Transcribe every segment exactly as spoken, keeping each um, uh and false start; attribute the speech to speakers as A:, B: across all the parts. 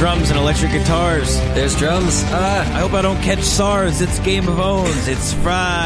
A: drums and electric guitars.
B: There's drums. Uh,
A: I hope I don't catch SARS. It's Game of Owns. It's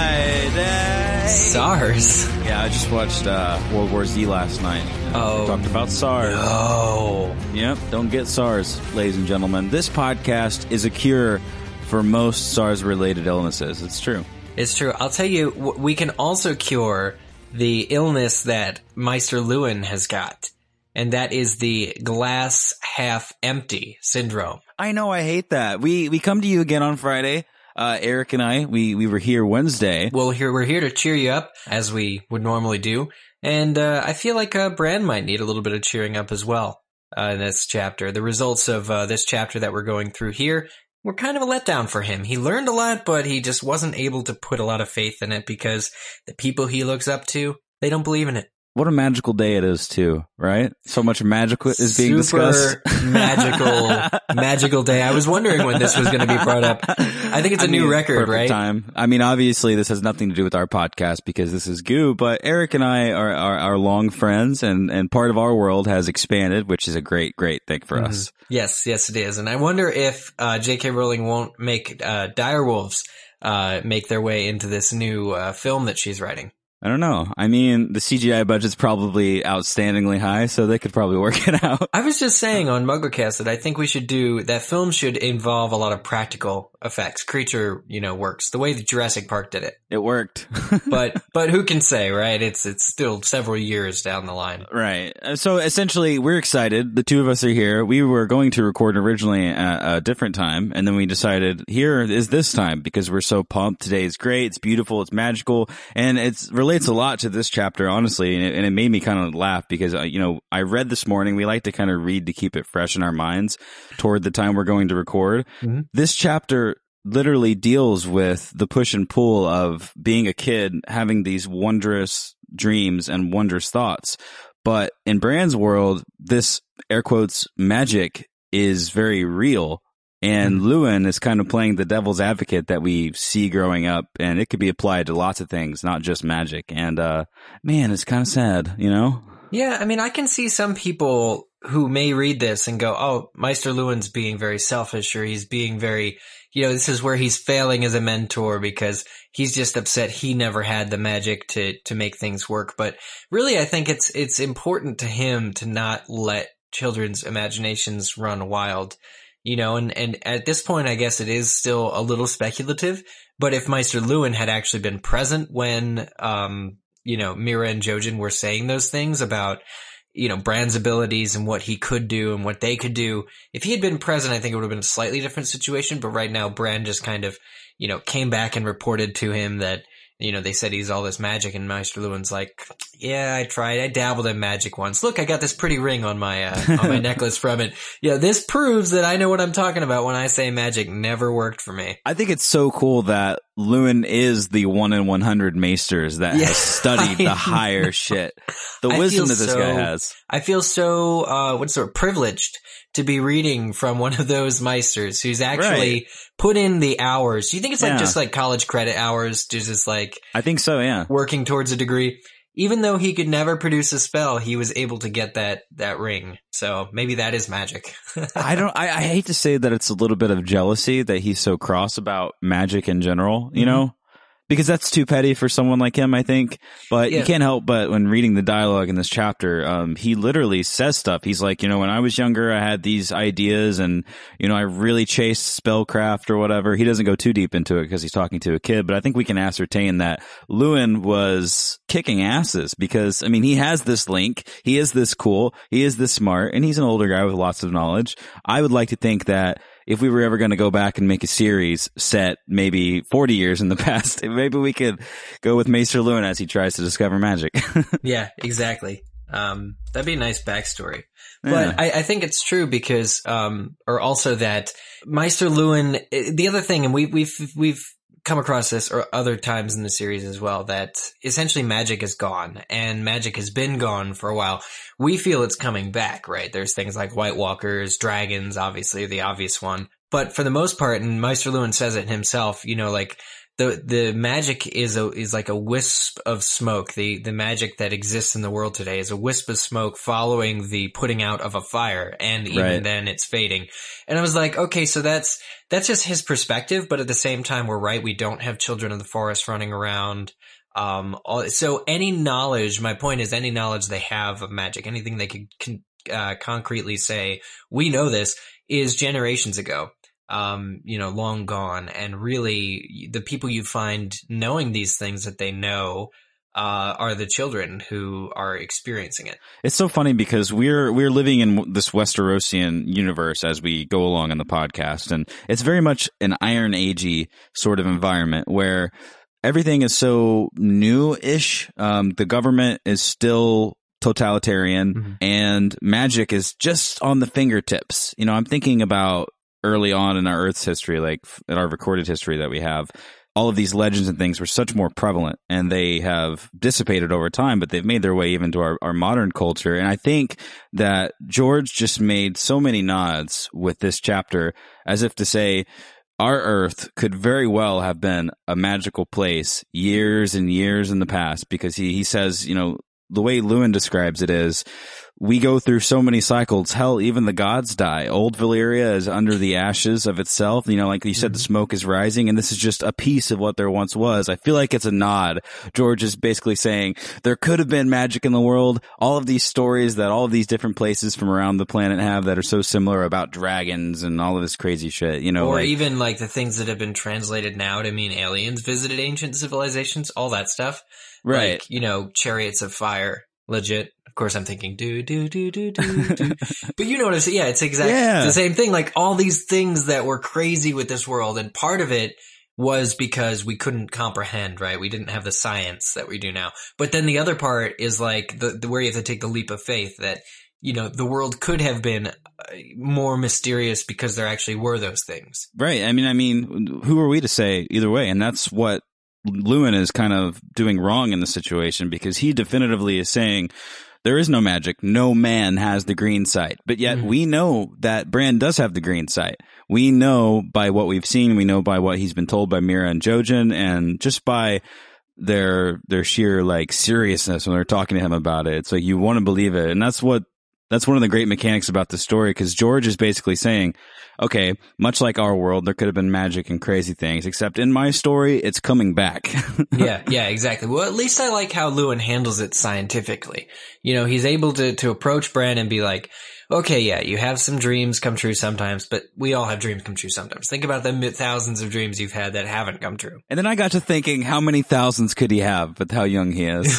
A: Friday.
B: SARS?
A: Yeah, I just watched uh, World War Z last night.
B: Oh.
A: We talked about SARS.
B: No.
A: Yep, don't get SARS, ladies and gentlemen. This podcast is a cure for most SARS-related illnesses. It's true.
B: It's true. I'll tell you, we can also cure the illness that Meister Lewin has got, and that is the glass half empty syndrome.
A: I know, I hate that. We we come to you again on Friday. Uh, Eric and I, we, we were here Wednesday.
B: Well, here we're here to cheer you up, as we would normally do. And uh, I feel like uh, Bran might need a little bit of cheering up as well uh, in this chapter. The results of uh, this chapter that we're going through here were kind of a letdown for him. He learned a lot, but he just wasn't able to put a lot of faith in it because the people he looks up to, they don't believe in it.
A: What a magical day it is, too, right? So much magical is being
B: Super
A: discussed.
B: magical, magical day. I was wondering when this was going to be brought up. I think it's a
A: I
B: new
A: mean,
B: record,
A: perfect
B: right?
A: Time. I mean, obviously, this has nothing to do with our podcast because this is Goo, but Eric and I are, are, are long friends, and, and part of our world has expanded, which is a great, great thing for mm-hmm. us.
B: Yes, yes, it is. And I wonder if uh, J K. Rowling won't make uh, Direwolves uh, make their way into this new uh, film that she's writing.
A: I don't know. I mean, the C G I budget's probably outstandingly high, so they could probably work it out.
B: I was just saying on MuggleCast that I think we should do, that film should involve a lot of practical effects, creature, you know, works, the way that Jurassic Park did it.
A: It worked.
B: but, but who can say, right? It's, it's still several years down the line.
A: Right. So essentially, we're excited. The two of us are here. We were going to record originally at a different time, and then we decided here is this time because we're so pumped. Today is great. It's beautiful. It's magical. And it's relates a lot to this chapter, honestly. And it, and it made me kind of laugh because, uh, you know, I read this morning. We like to kind of read to keep it fresh in our minds toward the time we're going to record. Mm-hmm. This chapter literally deals with the push and pull of being a kid, having these wondrous dreams and wondrous thoughts. But in Bran's world, this air quotes magic is very real. And mm-hmm. Lewin is kind of playing the devil's advocate that we see growing up, and it could be applied to lots of things, not just magic. And, uh, man, it's kind of sad, you know?
B: Yeah, I mean, I can see some people who may read this and go, oh, Meister Lewin's being very selfish, or he's being very, you know, this is where he's failing as a mentor because he's just upset he never had the magic to, to make things work. But really, I think it's, it's important to him to not let children's imaginations run wild. You know, and, and at this point, I guess it is still a little speculative, but if Meister Lewin had actually been present when, um, you know, Mira and Jojen were saying those things about, you know, Bran's abilities and what he could do and what they could do, if he had been present, I think it would have been a slightly different situation. But right now, Bran just kind of, you know, came back and reported to him that, you know, they said he's all this magic, and Meister Lewin's like, yeah, I tried. I dabbled in magic once. Look, I got this pretty ring on my, uh, on my necklace from it. Yeah, this proves that I know what I'm talking about when I say magic never worked for me.
A: I think it's so cool that Lewin is the one in one hundred maesters that yeah, has studied the higher shit. The
B: I
A: wisdom that this
B: so,
A: guy has.
B: I feel so, uh, what's the word, privileged to be reading from one of those meisters who's actually
A: right.
B: put in the hours. Do you think it's like
A: yeah.
B: just like college credit hours, just like
A: I think so, yeah.
B: working towards a degree? Even though he could never produce a spell, he was able to get that, that ring. So maybe that is magic.
A: I don't, I, I hate to say that it's a little bit of jealousy that he's so cross about magic in general, you mm-hmm. know? Because that's too petty for someone like him, I think. But yeah. you can't help but when reading the dialogue in this chapter, um, he literally says stuff. He's like, you know, when I was younger, I had these ideas and, you know, I really chased spellcraft or whatever. He doesn't go too deep into it because he's talking to a kid, but I think we can ascertain that Lewin was kicking asses because, I mean, he has this link. He is this cool. He is this smart, and he's an older guy with lots of knowledge. I would like to think that if we were ever going to go back and make a series set maybe forty years in the past, maybe we could go with Maester Lewin as he tries to discover magic.
B: Yeah, exactly. Um, that'd be a nice backstory.
A: Yeah.
B: But I, I think it's true because, um, or also that Meister Lewin, the other thing, and we, we've, we've come across this or other times in the series as well, that essentially magic is gone, and magic has been gone for a while. We feel it's coming back, right? There's things like White Walkers, dragons, obviously the obvious one. But for the most part, and Meister Lewin says it himself, you know, like the the magic is a is like a wisp of smoke. The the magic that exists in the world today is a wisp of smoke following the putting out of a fire, and even
A: Right.
B: then it's fading. And I was like, okay, so that's that's just his perspective, but at the same time, we're right. We don't have children of the forest running around. Um, all, so any knowledge, my point is, any knowledge they have of magic, anything they could con- uh, concretely say, we know this, is generations ago. Um, you know, long gone. And really, the people you find knowing these things that they know, uh, are the children who are experiencing it.
A: It's so funny because we're we're living in this Westerosian universe as we go along in the podcast, and it's very much an Iron Agey sort of environment where everything is so new-ish. Um, the government is still totalitarian, mm-hmm. and magic is just on the fingertips. You know, I'm thinking about early on in our Earth's history, like in our recorded history that we have, all of these legends and things were such more prevalent, and they have dissipated over time, but they've made their way even to our, our modern culture. And I think that George just made so many nods with this chapter, as if to say, our Earth could very well have been a magical place years and years in the past, because he, he says, you know, the way Luwin describes it is, we go through so many cycles. Hell, even the gods die. Old Valyria is under the ashes of itself. You know, like you said, mm-hmm. the smoke is rising, and this is just a piece of what there once was. I feel like it's a nod. George is basically saying there could have been magic in the world. All of these stories that all of these different places from around the planet have that are so similar about dragons and all of this crazy shit, you know.
B: Or
A: like,
B: even like the things that have been translated now to mean aliens visited ancient civilizations, all that stuff.
A: Right.
B: Like, you know, chariots of fire, legit. Of course, I'm thinking, do, do, do, do, do, do. But you know what I'm saying? Yeah, it's exactly
A: yeah.
B: the same thing. Like all these things that were crazy with this world. And part of it was because we couldn't comprehend, right? We didn't have the science that we do now. But then the other part is like the, the where you have to take the leap of faith that, you know, the world could have been more mysterious because there actually were those things.
A: Right. I mean, I mean, who are we to say either way? And that's what Luwin is kind of doing wrong in the situation, because he definitively is saying there is no magic. No man has the green sight. But yet mm-hmm. we know that Bran does have the green sight. We know by what we've seen. We know by what he's been told by Meera and Jojen, and just by their their sheer like seriousness when they're talking to him about it. It's like you want to believe it. And that's what That's one of the great mechanics about the story, because George is basically saying, okay, much like our world, there could have been magic and crazy things, except in my story, it's coming back.
B: yeah, yeah, exactly. Well, at least I like how Luwin handles it scientifically. You know, he's able to, to approach Bran and be like, okay, yeah, you have some dreams come true sometimes, but we all have dreams come true sometimes. Think about the thousands of dreams you've had that haven't come true.
A: And then I got to thinking, how many thousands could he have with how young he is?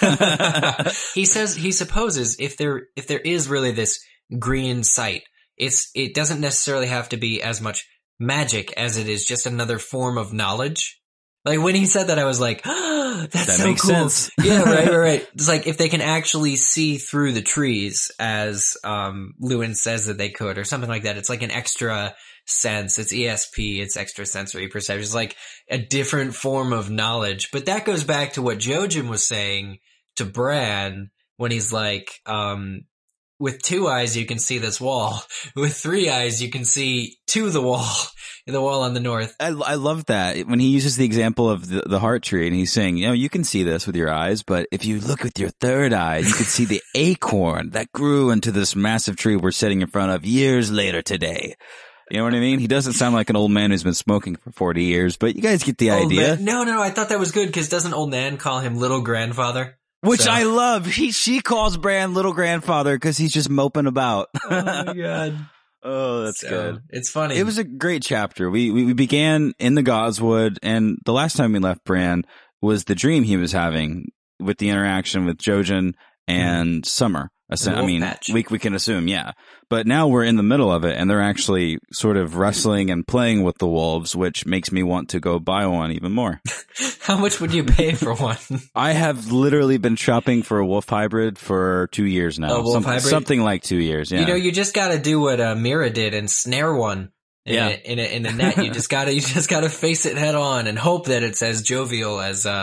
B: He says, he supposes if there, if there is really this green sight, it's, it doesn't necessarily have to be as much magic as it is just another form of knowledge. Like when he said that, I was like, oh, that's
A: that
B: so
A: makes
B: cool.
A: Sense.
B: Yeah, right, right, right. It's like if they can actually see through the trees, as um Luwin says that they could, or something like that. It's like an extra sense. It's E S P. It's extrasensory perception. It's like a different form of knowledge. But that goes back to what Jojen was saying to Bran when he's like, um, with two eyes you can see this wall. With three eyes you can see to the wall. The wall on the north.
A: I, I love that when he uses the example of the, the heart tree, and he's saying, you know, you can see this with your eyes, but if you look with your third eye, you can see the acorn that grew into this massive tree we're sitting in front of years later today. You know what I mean? He doesn't sound like an old man who's been smoking for forty years, but you guys get the
B: old
A: idea.
B: Man. No, no, no. I thought that was good, because doesn't old Nan call him little grandfather?
A: Which
B: so.
A: I love. He She calls Bran little grandfather because he's just moping about.
B: Oh, my God.
A: Oh, that's
B: so,
A: good.
B: It's funny.
A: It was a great chapter. We, we we began in the Godswood, and the last time we left Bran was the dream he was having with the interaction with Jojen and mm. Summer. I mean, we we can assume, yeah. But now we're in the middle of it, and they're actually sort of wrestling and playing with the wolves, which makes me want to go buy one even more.
B: How much would you pay for one?
A: I have literally been shopping for a wolf hybrid for two years now.
B: A wolf
A: Some,
B: hybrid?
A: Something like two years, yeah.
B: You know, you just got to do what uh, Meera did and snare one. In,
A: yeah.
B: a, in a in a net. You just gotta you just gotta face it head on and hope that it's as jovial as uh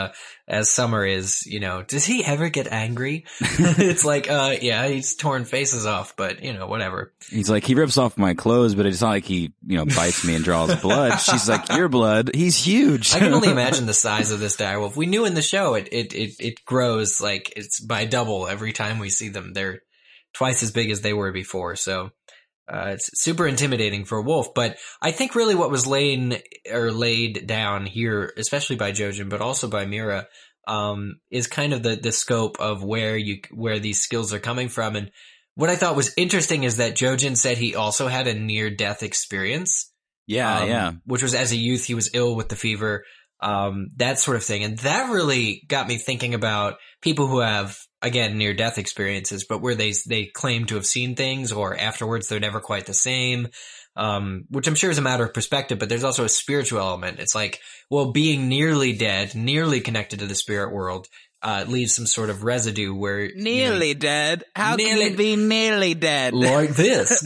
B: as Summer is, you know, does he ever get angry? It's like, uh, yeah, he's torn faces off, but you know, whatever.
A: He's like, he rips off my clothes, but it's not like he, you know, bites me and draws blood. She's like, your blood. He's huge.
B: I can only imagine the size of this direwolf. We knew in the show it, it, it, it grows like it's by double every time we see them. They're twice as big as they were before. So, uh, it's super intimidating for a wolf. But I think really what was laid or laid down here, especially by Jojen, but also by Mira, um, is kind of the, the scope of where you, where these skills are coming from. And what I thought was interesting is that Jojen said he also had a near death experience.
A: Yeah.
B: Um,
A: yeah.
B: Which was as a youth, he was ill with the fever, um, that sort of thing. And that really got me thinking about people who have, again, near death experiences, but where they, they claim to have seen things or afterwards they're never quite the same. Um, which I'm sure is a matter of perspective, but there's also a spiritual element. It's like, well, being nearly dead, nearly connected to the spirit world, uh, leaves some sort of residue where
A: nearly
B: you know,
A: dead. How
B: nearly,
A: can you be nearly dead?
B: Like this.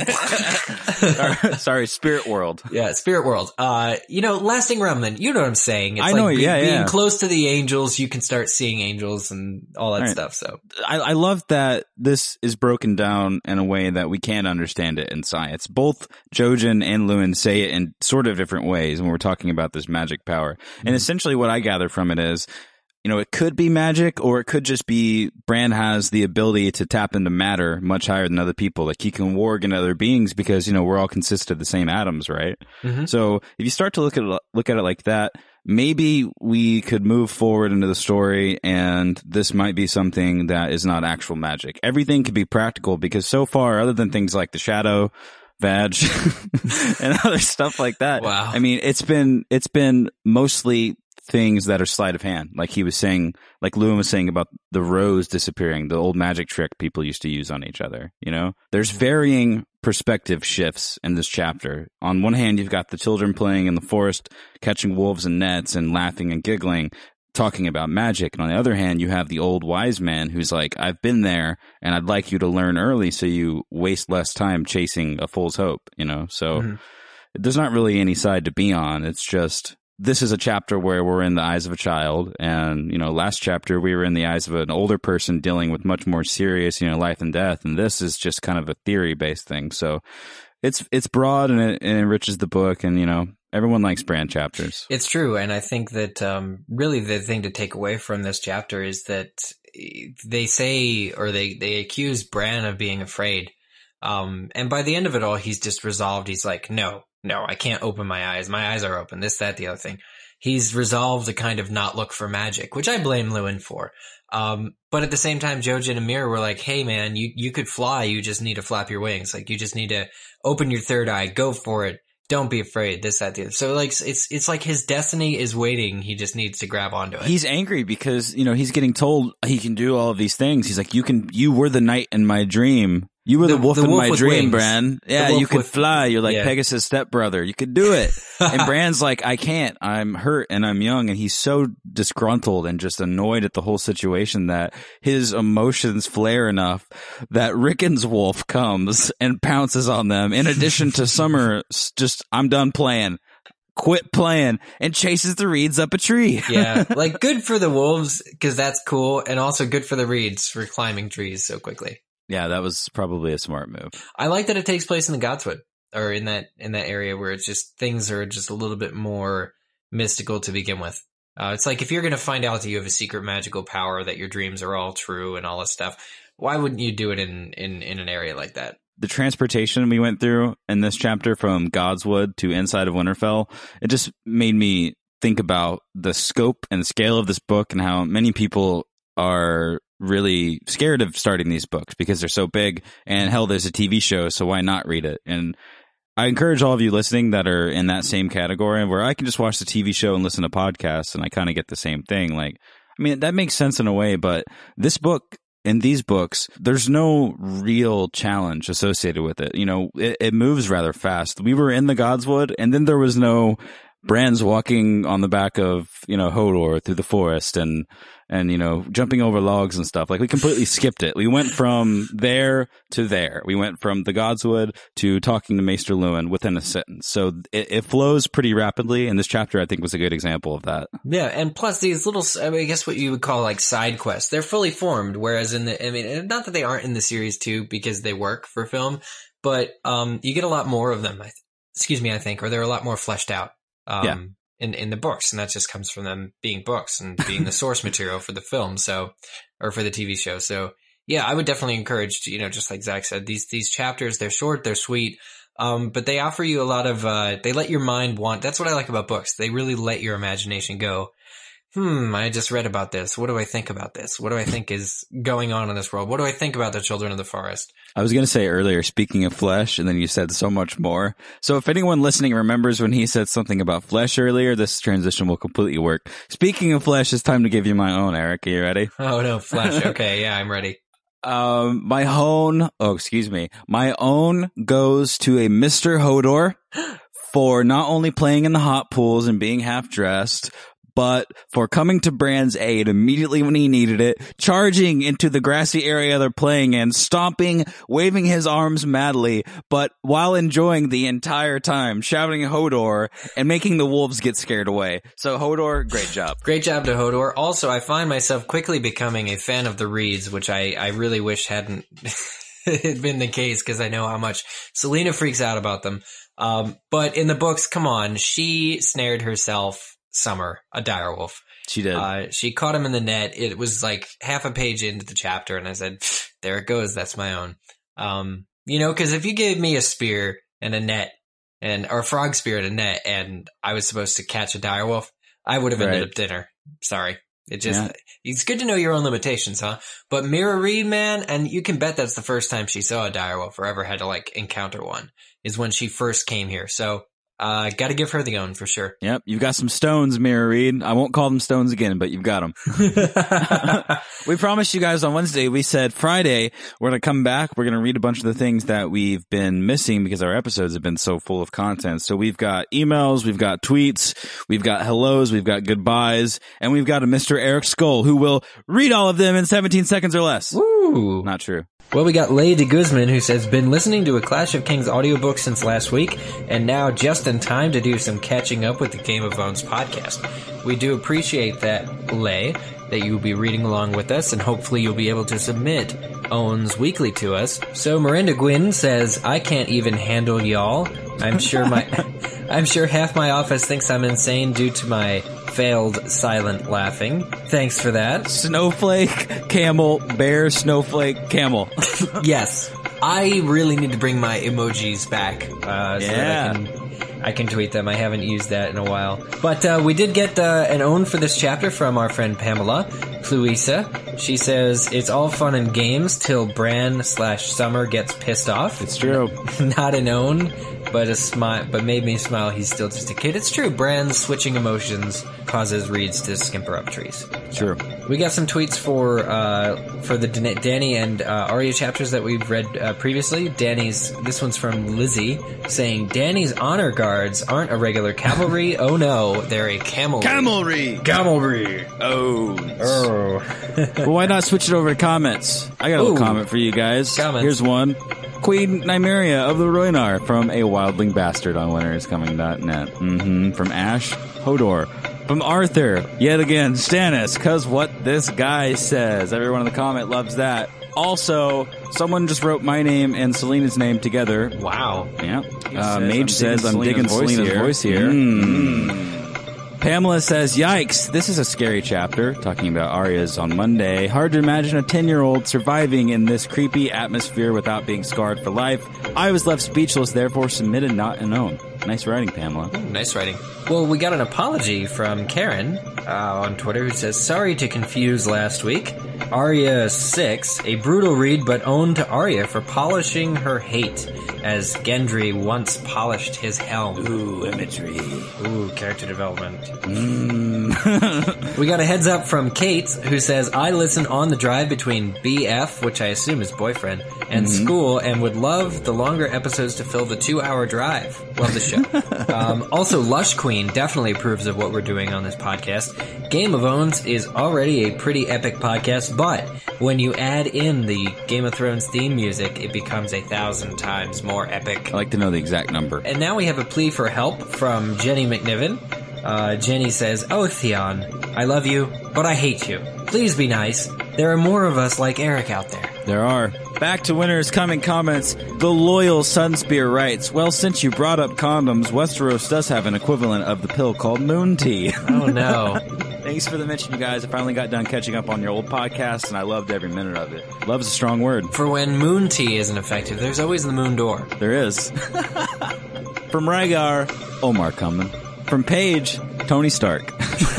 A: sorry, sorry, spirit world.
B: Yeah, spirit world. Uh, you know, lasting remnant. You know what I'm saying? It's
A: I
B: like
A: know.
B: be,
A: yeah,
B: being
A: yeah.
B: close to the angels, you can start seeing angels and all that
A: Right.
B: stuff. So
A: I, I love that this is broken down in a way that we can't understand it in science. Both Jojen and Lewin say it in sort of different ways when we're talking about this magic power. Mm-hmm. And essentially what I gather from it is, you know, it could be magic or it could just be Bran has the ability to tap into matter much higher than other people. Like he can warg into other beings because, you know, we're all consist of the same atoms, right? Mm-hmm. So if you start to look at it, look at it like that, maybe we could move forward into the story and this might be something that is not actual magic. Everything could be practical because so far, other than things like the shadow, Vag, and other stuff like that.
B: Wow.
A: I mean, it's been, it's been mostly things that are sleight of hand. Like he was saying, like Lewin was saying about the rose disappearing, the old magic trick people used to use on each other, you know? There's varying perspective shifts in this chapter. On one hand, you've got the children playing in the forest, catching wolves and nets and laughing and giggling, talking about magic. And on the other hand, you have the old wise man who's like, I've been there and I'd like you to learn early so you waste less time chasing a fool's hope, you know? So mm-hmm. there's not really any side to be on. It's just, this is a chapter where we're in the eyes of a child. And, you know, last chapter we were in the eyes of an older person dealing with much more serious, you know, life and death. And this is just kind of a theory based thing. So it's, it's broad and it, it enriches the book. And, you know, everyone likes Bran chapters.
B: It's true. And I think that, um, really the thing to take away from this chapter is that they say, or they, they accuse Bran of being afraid. Um, and by the end of it all, he's just resolved. He's like, no. No, I can't open my eyes. My eyes are open. This, that, the other thing. He's resolved to kind of not look for magic, which I blame Lewin for. Um, but at the same time, Jojen and Mira were like, hey man, you, you could fly. You just need to flap your wings. Like you just need to open your third eye. Go for it. Don't be afraid. This, that, the other. So like, it's, it's like his destiny is waiting. He just needs to grab onto it.
A: He's angry because, you know, he's getting told he can do all of these things. He's like, you can, you were the knight in my dream. You were the, the wolf the in wolf my dream, wings. Bran. Yeah, you could with, fly. You're like yeah. Pegasus' stepbrother. You could do it. And Bran's like, I can't. I'm hurt and I'm young. And he's so disgruntled and just annoyed at the whole situation that his emotions flare enough that Rickon's wolf comes and pounces on them. In addition to Summer, just, I'm done playing. Quit playing and chases the reeds up a tree.
B: Yeah, like good for the wolves because that's cool. And also good for the reeds for climbing trees so quickly.
A: Yeah, that was probably a smart move.
B: I like that it takes place in the Godswood or in that in that area where it's just things are just a little bit more mystical to begin with. Uh, it's like if you're going to find out that you have a secret magical power, that your dreams are all true and all this stuff, why wouldn't you do it in, in, in an area like that?
A: The transportation we went through in this chapter from Godswood to inside of Winterfell, it just made me think about the scope and scale of this book and how many people are really scared of starting these books because they're so big, and hell, there's a T V show, so why not read it? And I encourage all of you listening that are in that same category where I can just watch the T V show and listen to podcasts and I kind of get the same thing. Like, I mean, that makes sense in a way, but this book, in these books, there's no real challenge associated with it. You know, it, it moves rather fast. We were in the Godswood and then there was no Bran's walking on the back of, you know, Hodor through the forest and, and, you know, jumping over logs and stuff. Like, we completely skipped it. We went from there to there. We went from the Godswood to talking to Maester Luwin within a sentence. So it, it flows pretty rapidly, and this chapter, I think, was a good example of that.
B: Yeah, and plus these little, I mean, I guess what you would call like side quests, they're fully formed, whereas in the, I mean, not that they aren't in the series too, because they work for film, but um, you get a lot more of them, I th- excuse me, I think, or they're a lot more fleshed out. Um, yeah. In, in the books, and that just comes from them being books and being the source material for the film, so, or for the T V show. So, yeah, I would definitely encourage, you know, just like Zach said, these, these chapters, they're short, they're sweet, um, but they offer you a lot of, uh, they let your mind want, that's what I like about books. They really let your imagination go, hmm, I just read about this. What do I think about this? What do I think is going on in this world? What do I think about the Children of the Forest?
A: I was going to say earlier, speaking of flesh, and then you said so much more. So if anyone listening remembers when he said something about flesh earlier, this transition will completely work. Speaking of flesh, it's time to give you my own, Eric. Are you ready?
B: Oh, no, flesh. Okay, yeah, I'm ready.
A: Um, my own, oh, excuse me. My own goes to a Mister Hodor for not only playing in the hot pools and being half dressed, but for coming to Bran's aid immediately when he needed it, charging into the grassy area they're playing in, stomping, waving his arms madly, but while enjoying the entire time, shouting Hodor and making the wolves get scared away. So Hodor, great job.
B: Great job to Hodor. Also, I find myself quickly becoming a fan of the Reeds, which I, I really wish hadn't been the case, because I know how much Selena freaks out about them. Um, but in the books, come on, she snared herself Summer, a direwolf.
A: She did.
B: Uh, she caught him in the net. It was like half a page into the chapter, and I said, there it goes, that's my own. Um, you know, because if you gave me a spear and a net, and or a frog spear and a net, and I was supposed to catch a direwolf, I would have ended
A: right.
B: up dinner. Sorry. It just,
A: yeah.
B: It's good to know your own limitations, huh? But Mira Reed, man, and you can bet that's the first time she saw a direwolf or ever had to, like, encounter one, is when she first came here. So, Uh, gotta give her the own for sure.
A: Yep, you've got some stones, Mira Reed. I won't call them stones again, but you've got them. We promised you guys on Wednesday, we said Friday, we're gonna come back, we're gonna read a bunch of the things that we've been missing because our episodes have been so full of content. So we've got emails, we've got tweets, we've got hellos, we've got goodbyes, and we've got a Mister Eric Skull who will read all of them in seventeen seconds or less.
B: Woo!
A: Not true.
B: Well, we got Lady Guzman, who says, been listening to a Clash of Kings audiobook since last week, and now just in time to do some catching up with the Game of Thrones podcast. We do appreciate that, Lay, that you will be reading along with us, and hopefully you'll be able to submit Owens Weekly to us. So Miranda Gwynn says, I can't even handle y'all. I'm sure my... I'm sure half my office thinks I'm insane due to my failed silent laughing. Thanks for that.
A: Snowflake, camel, bear, snowflake, camel.
B: Yes. I really need to bring my emojis back. Uh, so
A: yeah.
B: that I can, I can tweet them. I haven't used that in a while. But uh, we did get uh, an own for this chapter from our friend Pamela Pluisa. She says, it's all fun and games till Bran slash Summer gets pissed off.
A: It's true.
B: Not an own. But a smile, but made me smile. He's still just a kid. It's true. Bran's switching emotions causes Reeds to skimper up trees.
A: True.
B: We got some tweets for uh, for the Dan- Danny and uh, Arya chapters that we've read uh, previously. Danny's. This one's from Lizzie saying, "Danny's honor guards aren't a regular cavalry. Oh no, they're a camelry.
A: Camelry.
B: Camelry.
A: Oh.
B: Oh.
A: Well, why not switch it over to comments? I got a little
B: Ooh.
A: comment for you guys.
B: Comments.
A: Here's one. Queen Nymeria of the Rhoynar from A Wildling Bastard on winter is coming dot net. Mm-hmm. From Ash Hodor. From Arthur, yet again, Stannis, cause what this guy says. Everyone in the comment loves that. Also, someone just wrote my name and Selena's name together.
B: Wow.
A: Yeah. Uh,
B: says,
A: Mage
B: I'm
A: says, I'm digging
B: Selena's
A: Selena's
B: voice
A: voice
B: here.
A: here. Mm. Pamela says, yikes, this is a scary chapter, talking about Arya's on Monday. Hard to imagine a ten-year-old surviving in this creepy atmosphere without being scarred for life. I was left speechless, therefore submitted not an own. Nice writing, Pamela.
B: Ooh, nice writing. Well, we got an apology from Karen uh, on Twitter who says, sorry to confuse last week. Arya six, a brutal read but owned to Arya for polishing her hate, as Gendry once polished his helm.
A: Ooh, imagery.
B: Ooh, character development.
A: Mm.
B: We got a heads up from Kate, who says, I listen on the drive between B F, which I assume is boyfriend, and
A: Mm-hmm.
B: school, and would love the longer episodes to fill the two-hour drive. Love the show. um, also, Lush Queen definitely approves of what we're doing on this podcast. Game of Owns is already a pretty epic podcast, but when you add in the Game of Thrones theme music, it becomes a thousand times more epic.
A: I like to know the exact number.
B: And now we have a plea for help from Jenny McNiven. Uh, Jenny says, Oh, Theon, I love you, but I hate you. Please be nice. There are more of us like Eric out there.
A: There are. Back to winter's coming comments. The loyal Sunspear writes, well, since you brought up condoms, Westeros does have an equivalent of the pill called moon tea.
B: Oh, no.
A: Thanks for the mention, you guys. I finally got done catching up on your old podcast, and I loved every minute of it. Love is a strong word.
B: For when moon tea isn't effective, there's always the moon door.
A: There is. From Rhaegar, Omar coming. From Paige, Tony Stark.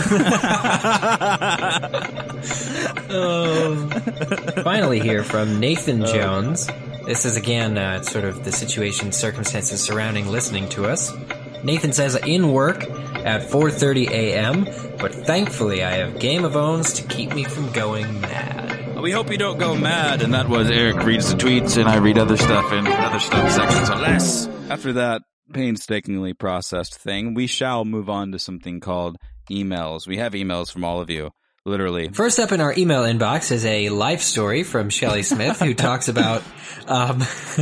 B: Oh. Finally here from Nathan Jones. This is again uh, sort of the situation, circumstances surrounding listening to us. Nathan says, in work at four thirty a.m., but thankfully I have Game of Owns to keep me from going mad.
A: We hope you don't go mad. And that was Eric reads the tweets, and I read other stuff in other stuff sections or less. After that painstakingly processed thing, we shall move on to something called emails. We have emails from all of you. Literally.
B: First up in our email inbox is a life story from Shelley Smith, who talks about, um,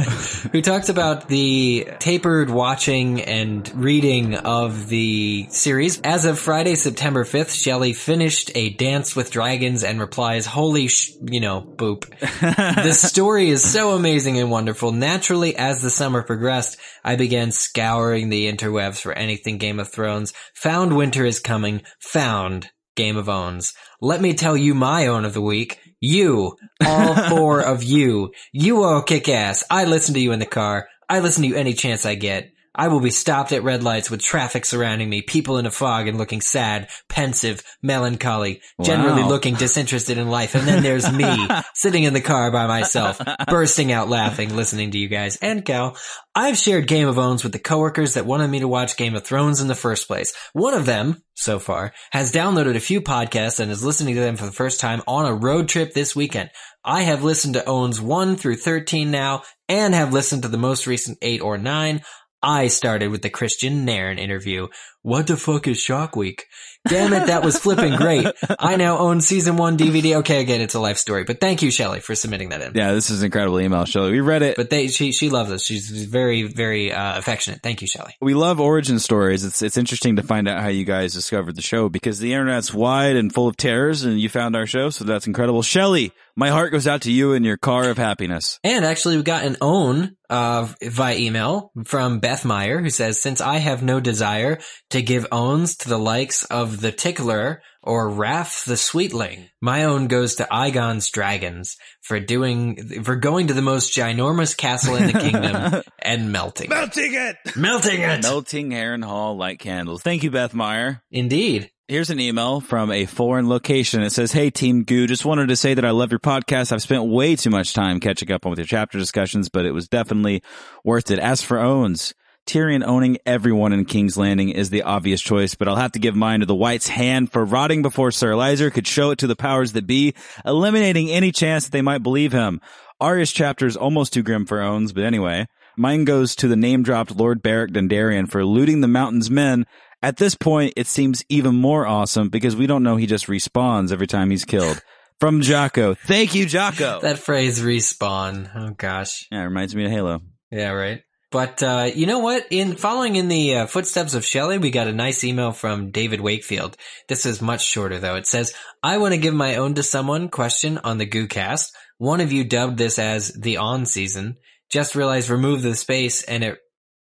B: who talks about the tapered watching and reading of the series. As of Friday, September fifth, Shelley finished A Dance with Dragons and replies, holy sh, you know, boop. The story is so amazing and wonderful. Naturally, as the summer progressed, I began scouring the interwebs for anything Game of Thrones. Found Winter is Coming. Found Game of Owns. Let me tell you my own of the week. You. All four of you. You all kick ass. I listen to you in the car. I listen to you any chance I get. I will be stopped at red lights with traffic surrounding me, people in a fog and looking sad, pensive, melancholy, generally
A: Wow.
B: looking disinterested in life. And then there's me, sitting in the car by myself, bursting out laughing, listening to you guys. And Cal, I've shared Game of Owns with the coworkers that wanted me to watch Game of Thrones in the first place. One of them, so far, has downloaded a few podcasts and is listening to them for the first time on a road trip this weekend. I have listened to Owns one through thirteen now and have listened to the most recent eight or nine. I started with the Christian Nairn interview. What the fuck is Shock Week? Damn it, that was flipping great. I now own season one D V D. Okay, again, it's a life story, but thank you, Shelley, for submitting that in.
A: Yeah, this is an incredible email, Shelley. We read it.
B: But they, she, she loves us. She's very, very, uh, affectionate. Thank you, Shelley.
A: We love origin stories. It's it's interesting to find out how you guys discovered the show because the internet's wide and full of terrors, and you found our show, so that's incredible. Shelley, my heart goes out to you and your car of happiness.
B: And actually, we got an own uh via email from Beth Meyer, who says, since I have no desire to give owns to the likes of the Tickler or Raph the Sweetling, my own goes to Aegon's Dragons for doing for going to the most ginormous castle in the kingdom and melting
A: Melting it!
B: melting it
A: Melting Harrenhal like candles. Thank you, Beth Meyer.
B: Indeed.
A: Here's an email from a foreign location. It says, hey, Team Goo, just wanted to say that I love your podcast. I've spent way too much time catching up on with your chapter discussions, but it was definitely worth it. As for owns, Tyrion owning everyone in King's Landing is the obvious choice, but I'll have to give mine to the White's hand for rotting before Sir Eliza could show it to the powers that be, eliminating any chance that they might believe him. Arya's chapter is almost too grim for owns, but anyway. Mine goes to the name-dropped Lord Beric Dondarrion for looting the Mountain's men. At this point, it seems even more awesome because we don't know he just respawns every time he's killed. From Jocko. Thank you, Jocko.
B: That phrase, respawn. Oh, gosh.
A: Yeah, it reminds me of Halo.
B: Yeah, right. But, uh, you know what? In following in the uh, footsteps of Shelley, we got a nice email from David Wakefield. This is much shorter, though. It says, I want to give my own to someone question on the GooCast. One of you dubbed this as the on season. Just realized remove the space and it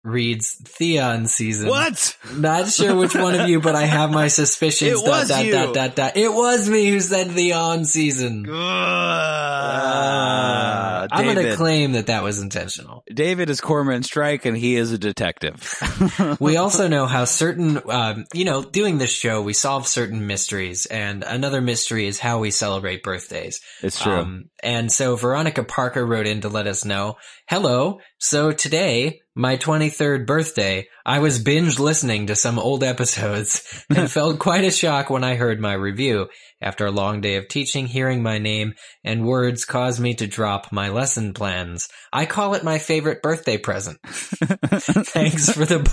B: reads Theon season.
A: What?
B: Not sure which one of you, but I have my suspicions.
A: It
B: dot,
A: was
B: dot,
A: you.
B: Dot, dot, dot. It was me who said Theon season.
A: Uh,
B: Uh, I'm going to claim that that was intentional.
A: David is Cormoran Strike, and he is a detective.
B: We also know how certain, um, you know, doing this show, we solve certain mysteries, and another mystery is how we celebrate birthdays.
A: It's true.
B: Um, and so Veronica Parker wrote in to let us know, hello, so today, my twenty-third birthday, I was binge listening to some old episodes and felt quite a shock when I heard my review. After a long day of teaching, hearing my name and words caused me to drop my lesson plans. I call it my favorite birthday present. Thanks for the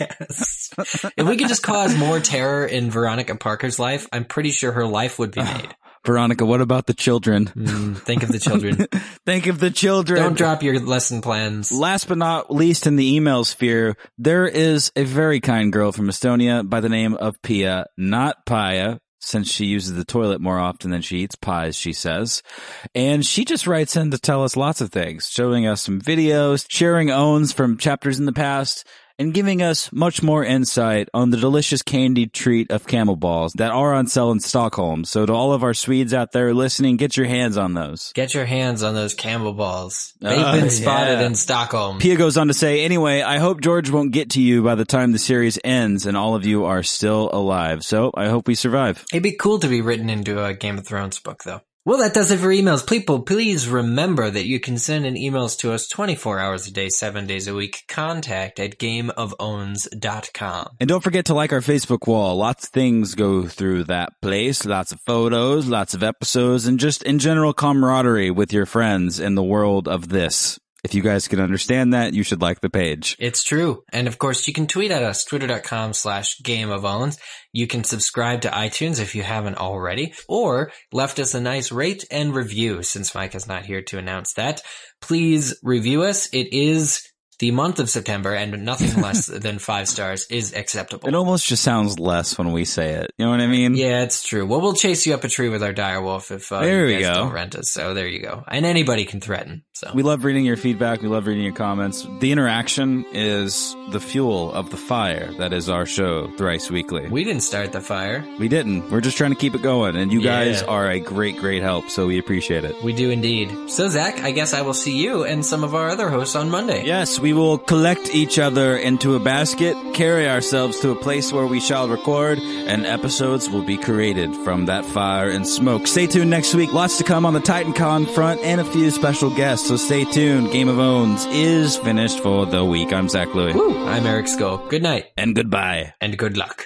B: podcast. If we could just cause more terror in Veronica Parker's life, I'm pretty sure her life would be made.
A: Veronica, what about the children?
B: Mm, think of the children.
A: Think of the children.
B: Don't drop your lesson plans.
A: Last but not least in the email sphere, there is a very kind girl from Estonia by the name of Pia, not Paya, since she uses the toilet more often than she eats pies, she says. And she just writes in to tell us lots of things, showing us some videos, sharing owns from chapters in the past, and giving us much more insight on the delicious candied treat of camel balls that are on sale in Stockholm. So to all of our Swedes out there listening, get your hands on those.
B: Get your hands on those camel balls. They've
A: Uh,
B: been spotted
A: yeah.
B: in Stockholm.
A: Pia goes on to say, anyway, I hope George won't get to you by the time the series ends and all of you are still alive. So I hope we survive.
B: It'd be cool to be written into a Game of Thrones book, though. Well, that does it for emails. People, please remember that you can send in emails to us twenty-four hours a day, seven days a week. Contact at game of owns dot com.
A: And don't forget to like our Facebook wall. Lots of things go through that place. Lots of photos, lots of episodes, and just in general camaraderie with your friends in the world of this. If you guys can understand that, you should like the page.
B: It's true. And of course, you can tweet at us, twitter.com slash Game of Owns. You can subscribe to iTunes if you haven't already, or left us a nice rate and review. Since Mike is not here to announce that, please review us. It is the month of September, and nothing less than five stars is acceptable.
A: It almost just sounds less when we say it. You know what I mean?
B: Yeah, it's true. Well, we'll chase you up a tree with our direwolf if uh,
A: There
B: you
A: we
B: guys
A: go.
B: don't rent us. So there you go. And anybody can threaten. So
A: We love reading your feedback. We love reading your comments. The interaction is the fuel of the fire that is our show thrice weekly.
B: we didn't start the fire.
A: We didn't. We're just trying to keep it going. And you
B: Yeah.
A: guys are a great, great help. So we appreciate it.
B: We do indeed. So Zach, I guess I will see you and some of our other hosts on Monday.
A: Yes, we will collect each other into a basket, carry ourselves to a place where we shall record, and episodes will be created from that fire and smoke. Stay tuned next week. Lots to come on the TitanCon front and a few special guests. So stay tuned. Game of Owns is finished for the week. I'm Zach Louie.
B: Woo! I'm Eric Skull. Good night
A: And goodbye.
B: and good luck.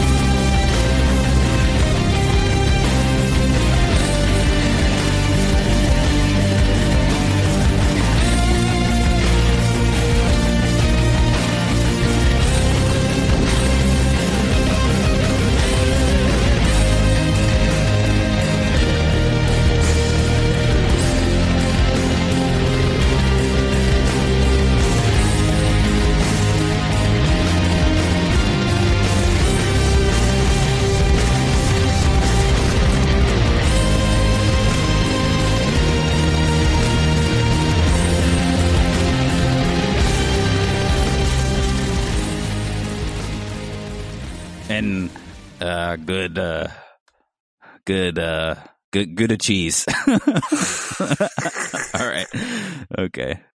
A: And uh, good, uh, good, uh, good, good a cheese. All right. Okay.